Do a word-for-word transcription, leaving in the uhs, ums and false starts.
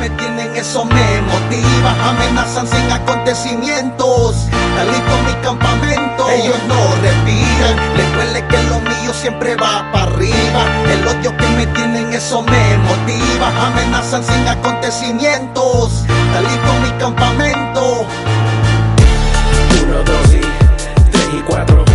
me tienen, eso me motiva. Amenazan sin acontecimientos, está listo mi campamento. Ellos no respiran, les duele que lo mío siempre va para arriba. El odio que me tienen, eso me motiva. Amenazan sin acontecimientos, está listo mi campamento. Uno, dos y tres y cuatro.